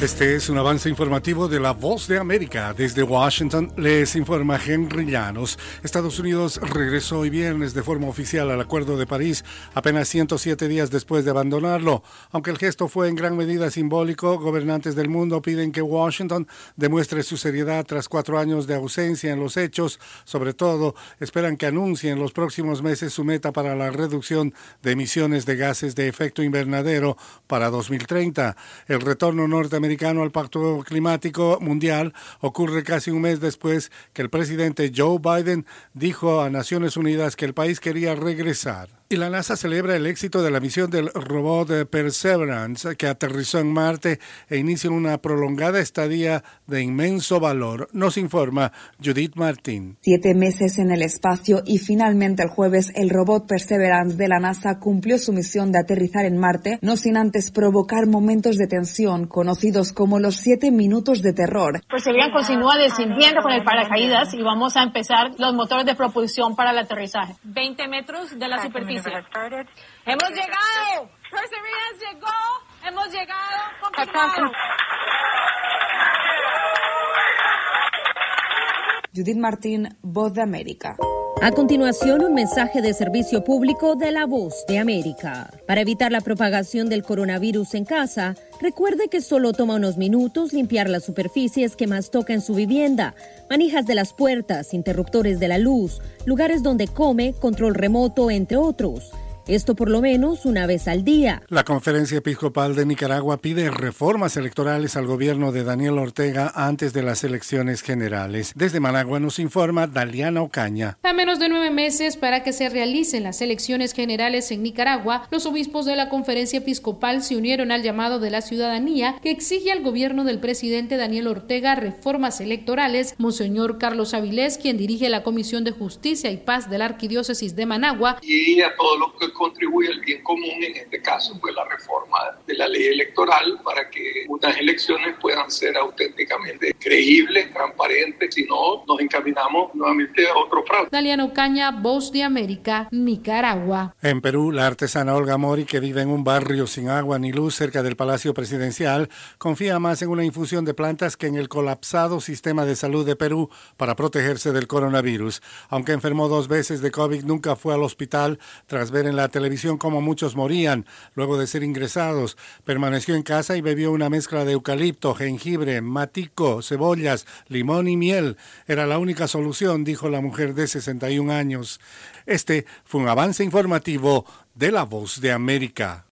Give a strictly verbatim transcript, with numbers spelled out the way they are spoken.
Este es un avance informativo de La Voz de América. Desde Washington les informa Henry Llanos. Estados Unidos regresó hoy viernes de forma oficial al Acuerdo de París, apenas ciento siete días después de abandonarlo. Aunque el gesto fue en gran medida simbólico, gobernantes del mundo piden que Washington demuestre su seriedad tras cuatro años de ausencia en los hechos. Sobre todo, esperan que anuncie en los próximos meses su meta para la reducción de emisiones de gases de efecto invernadero para dos mil treinta. El retorno norteamericano al Pacto Climático Mundial ocurre casi un mes después que el presidente Joe Biden dijo a Naciones Unidas que el país quería regresar. Y la NASA celebra el éxito de la misión del robot Perseverance, que aterrizó en Marte e inicia una prolongada estadía de inmenso valor. Nos informa Judith Martín. Siete meses en el espacio y finalmente el jueves el robot Perseverance de la NASA cumplió su misión de aterrizar en Marte, no sin antes provocar momentos de tensión, conocidos como los siete minutos de terror. Perseverance continúa descendiendo con el paracaídas y vamos a empezar los motores de propulsión para el aterrizaje. veinte metros de la superficie. ¡Hemos llegado! ¡Perseverance llegó! ¡Hemos llegado! ¡Confirmado! Judith Martín, Voz de América. A continuación, un mensaje de servicio público de La Voz de América. Para evitar la propagación del coronavirus en casa, recuerde que solo toma unos minutos limpiar las superficies que más toca en su vivienda, manijas de las puertas, interruptores de la luz, lugares donde come, control remoto, entre otros. Esto por lo menos una vez al día. La Conferencia Episcopal de Nicaragua pide reformas electorales al gobierno de Daniel Ortega antes de las elecciones generales. Desde Managua nos informa Daliana Ocaña. A menos de nueve meses para que se realicen las elecciones generales en Nicaragua, los obispos de la Conferencia Episcopal se unieron al llamado de la ciudadanía que exige al gobierno del presidente Daniel Ortega reformas electorales. Monseñor Carlos Avilés, quien dirige la Comisión de Justicia y Paz de la Arquidiócesis de Managua, y a todos los que contribuye al bien común, en este caso pues la reforma de la ley electoral para que unas elecciones puedan ser auténticamente creíbles, transparentes, si no nos encaminamos nuevamente a otro fraude. Daliana Ocaña, Voz de América, Nicaragua. En Perú, la artesana Olga Mori, que vive en un barrio sin agua ni luz cerca del Palacio Presidencial, confía más en una infusión de plantas que en el colapsado sistema de salud de Perú para protegerse del coronavirus. Aunque enfermó dos veces de COVID, nunca fue al hospital tras ver en la televisión cómo muchos morían luego de ser ingresados. Permaneció en casa y bebió una mezcla de eucalipto, jengibre, matico, cebollas, limón y miel. Era la única solución, dijo la mujer de sesenta y un años. Este fue un avance informativo de La Voz de América.